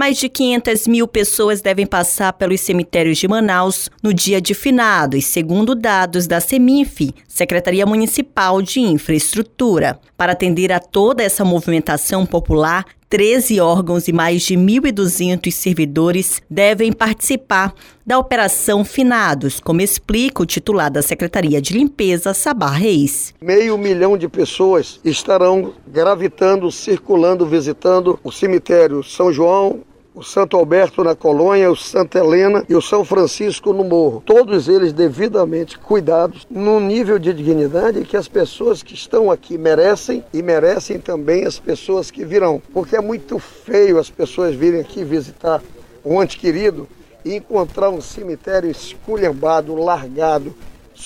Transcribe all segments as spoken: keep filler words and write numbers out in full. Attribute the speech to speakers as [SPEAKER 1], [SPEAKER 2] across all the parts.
[SPEAKER 1] Mais de quinhentas mil pessoas devem passar pelos cemitérios de Manaus no dia de finados, segundo dados da CEMINF, Secretaria Municipal de Infraestrutura. Para atender a toda essa movimentação popular, treze órgãos e mais de mil e duzentos servidores devem participar da Operação Finados, como explica o titular da Secretaria de Limpeza, Sabá Reis.
[SPEAKER 2] Meio milhão de pessoas estarão gravitando, circulando, visitando o cemitério São João, o Santo Alberto na Colônia, o Santa Helena e o São Francisco no Morro. Todos eles devidamente cuidados, num nível de dignidade que as pessoas que estão aqui merecem e merecem também as pessoas que virão. Porque é muito feio as pessoas virem aqui visitar um ente querido e encontrar um cemitério esculhambado, largado,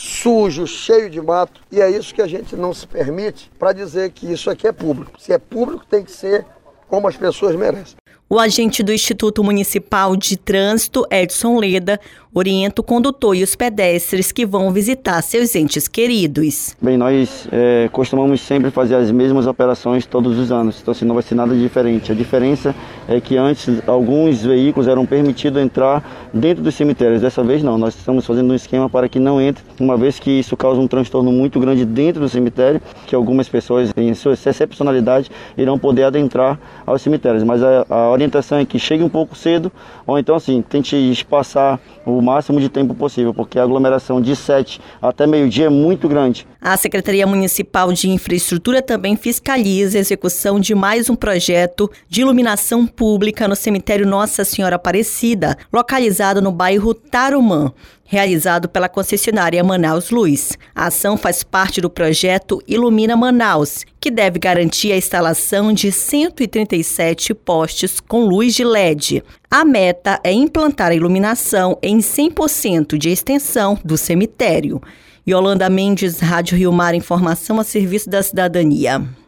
[SPEAKER 2] sujo, cheio de mato. E é isso que a gente não se permite para dizer que isso aqui é público. Se é público, tem que ser como as pessoas merecem.
[SPEAKER 1] O agente do Instituto Municipal de Trânsito, Edson Leda, orienta o condutor e os pedestres que vão visitar seus entes queridos.
[SPEAKER 3] Bem, nós é, costumamos sempre fazer as mesmas operações todos os anos, então assim, não vai ser nada diferente. A diferença é que antes alguns veículos eram permitidos entrar dentro dos cemitérios. Dessa vez não, nós estamos fazendo um esquema para que não entre, uma vez que isso causa um transtorno muito grande dentro do cemitério, que algumas pessoas, em sua excepcionalidade, irão poder adentrar aos cemitérios. Mas a, a orientação é que chegue um pouco cedo, ou então assim, tente espaçar o máximo de tempo possível, porque a aglomeração de sete até meio-dia é muito grande.
[SPEAKER 1] A Secretaria Municipal de Infraestrutura também fiscaliza a execução de mais um projeto de iluminação pública no cemitério Nossa Senhora Aparecida, localizado no bairro Tarumã, realizado pela concessionária Manaus Luz. A ação faz parte do projeto Ilumina Manaus, que deve garantir a instalação de cento e trinta e sete postes com luz de L E D. A meta é implantar a iluminação em cem por cento de extensão do cemitério. Yolanda Mendes, Rádio Rio Mar, informação a serviço da cidadania.